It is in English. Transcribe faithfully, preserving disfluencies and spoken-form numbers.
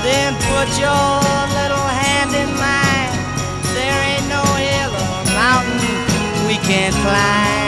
then put your little hand in mine. There ain't no hill or mountain we can't climb.